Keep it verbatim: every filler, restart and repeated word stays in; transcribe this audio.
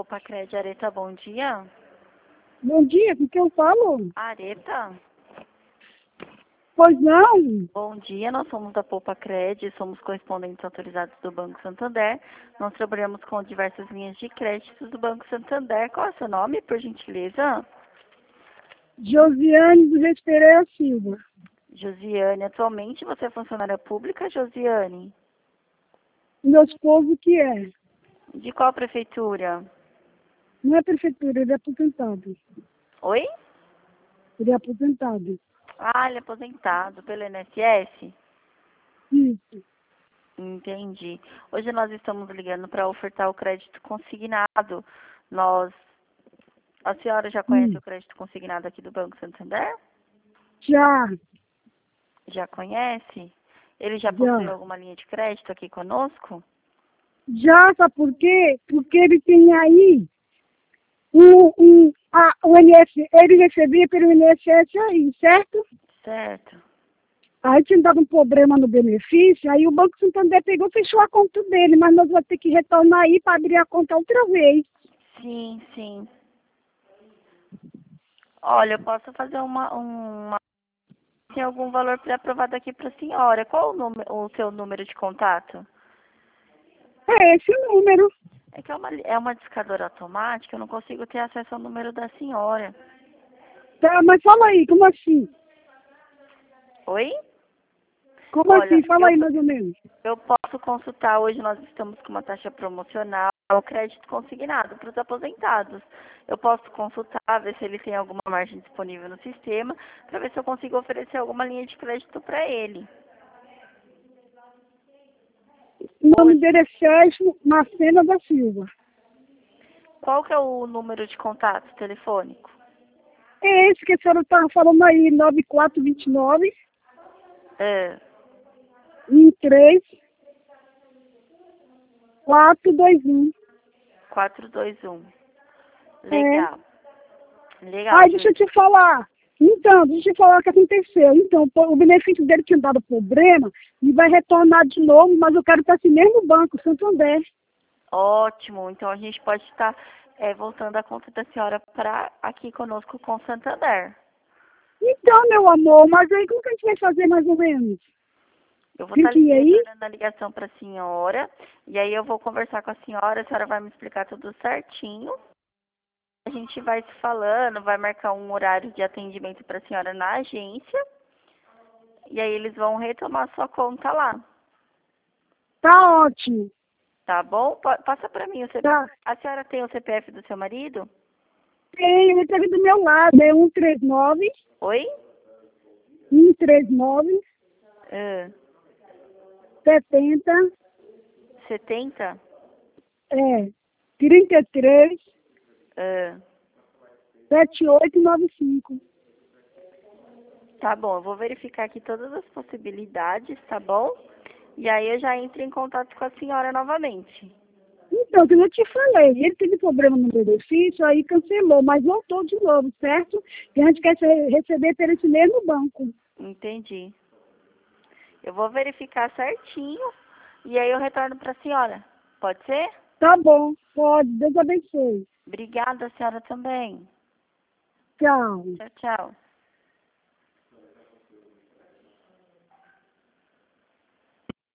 Popacred, Areta, bom dia. Bom dia, com quem eu falo? Areta? Pois não? Bom dia, nós somos da Popacred, somos correspondentes autorizados do Banco Santander. Nós trabalhamos com diversas linhas de créditos do Banco Santander. Qual é o seu nome, por gentileza? Josiane do Reis Pereira Silva. Josiane, atualmente você é funcionária pública, Josiane? Meu esposo que é. De qual prefeitura? Não é prefeitura, ele é aposentado. Oi? Ele é aposentado. Ah, ele é aposentado pelo I N S S? Isso. Entendi. Hoje nós estamos ligando para ofertar o crédito consignado. Nós... A senhora já conhece Hum. o crédito consignado aqui do Banco Santander? Já, Já conhece? Ele já já. possui alguma linha de crédito aqui conosco? Já, sabe por quê? Porque ele tem aí um, um, a, o I N S S, ele recebia pelo I N S S aí, certo? Certo. Aí tinha dado um problema no benefício, aí o Banco Santander pegou e fechou a conta dele, mas nós vamos ter que retornar aí para abrir a conta outra vez. Sim, sim. Olha, eu posso fazer uma... uma... Tem algum valor pré-aprovado aqui para a senhora. Qual o, número, o seu número de contato? É esse o número. É que é uma, é uma discadora automática, eu não consigo ter acesso ao número da senhora. Tá, mas fala aí, como assim? Oi? Como Olha, assim? Fala eu, aí mais ou menos. eu posso consultar, hoje nós estamos com uma taxa promocional, o crédito consignado para os aposentados. Eu posso consultar, ver se ele tem alguma margem disponível no sistema, para ver se eu consigo oferecer alguma linha de crédito para ele. O nome dele é Sérgio Macena da Silva. Qual que é o número de contato telefônico? É esse que a senhora estava falando aí, nove quatro dois nove, É, um três, quatro dois um. quatro dois um. É. Legal. Legal, Aí deixa eu Júlia. te falar. Então, deixa eu te falar o que aconteceu. Então, pô, o benefício dele tinha dado problema e vai retornar de novo, mas eu quero estar assim mesmo no banco, Santander. Ótimo. Então a gente pode estar é, voltando a conta da senhora para aqui conosco com Santander. Então, meu amor, mas aí como que a gente vai fazer mais ou menos? Eu vou Tem estar que ir aí? retornando a ligação para a senhora e aí eu vou conversar com a senhora, a senhora vai me explicar tudo certinho. A gente vai se falando, vai marcar um horário de atendimento para a senhora na agência e aí eles vão retomar sua conta lá, Tá ótimo. tá bom? Pa- Passa para mim o C P F. Tá. A senhora tem o C P F do seu marido? Tem, ele tá aqui do meu lado, é um três nove, Oi? um três nove, Ah, setenta, setenta? é, trinta e três, Ah, setenta e oito noventa e cinco. tá bom, eu vou verificar aqui todas as possibilidades, tá bom? E aí eu já entro em contato com a senhora novamente. Então, como eu te falei, ele teve problema no benefício, aí cancelou, mas voltou de novo, certo? E a gente quer se- receber pelo esse mesmo banco. Entendi. Eu vou verificar certinho e aí eu retorno para a senhora. Pode ser? Tá bom, pode, Deus abençoe. Obrigada, a senhora também. Tchau. Tchau, tchau.